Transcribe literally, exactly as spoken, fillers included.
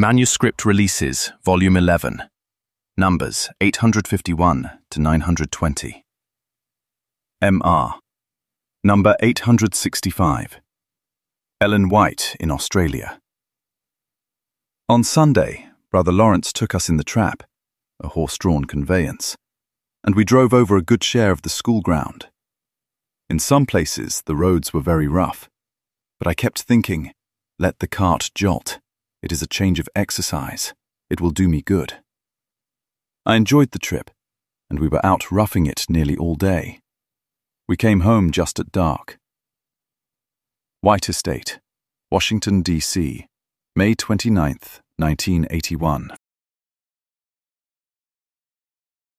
Manuscript Releases, Volume eleven. Numbers eight hundred fifty-one to nine hundred twenty. M R. Number eight hundred sixty-five. Ellen White in Australia. On Sunday, Brother Lawrence took us in the trap, a horse-drawn conveyance, and we drove over a good share of the school ground. In some places, the roads were very rough, but I kept thinking, let the cart jolt. It is a change of exercise. It will do me good. I enjoyed the trip, and we were out roughing it nearly all day. We came home just at dark. White Estate, Washington, D C, May twenty-ninth, nineteen eighty-one.